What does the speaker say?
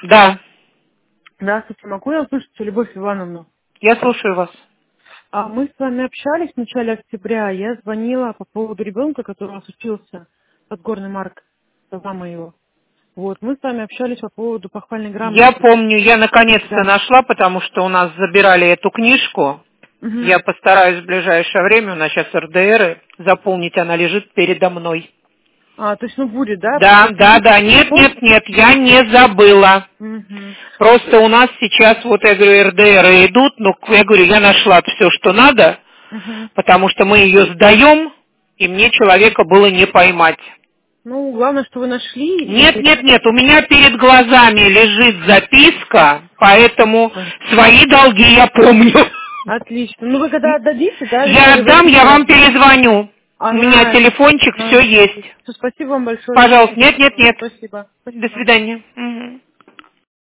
Да, Здравствуйте, могу я услышать Любовь Ивановну? я слушаю вас. Мы с вами общались в начале октября. Я звонила по поводу ребенка, который у нас учился, Подгорный Марк, это мама его. Вот, мы с вами общались по поводу похвальной Я грамоты. помню, я наконец-то Да. нашла, потому что у нас забирали эту книжку. Мгм. Я постараюсь в ближайшее время, у нас сейчас РДР, заполнить, она лежит передо мной. То есть, будет, да? Да, да, Подтвердите да, нет, телефон? нет, нет, я не забыла. Мгм. Просто у нас сейчас, вот я говорю, РДР идут, но я говорю, я нашла все, что надо, Мгм. потому что мы ее сдаем, и мне человека было не поймать. Главное, что вы нашли Нет, и... нет, нет, у меня перед глазами лежит записка, поэтому свои долги я помню. Отлично. Вы когда отдадите, да, Я или в отдам, я вам электронном? перезвоню. У меня Ага. телефончик, все есть. Спасибо вам большое. Пожалуйста, нет, нет, нет. Спасибо. До Спасибо. свидания.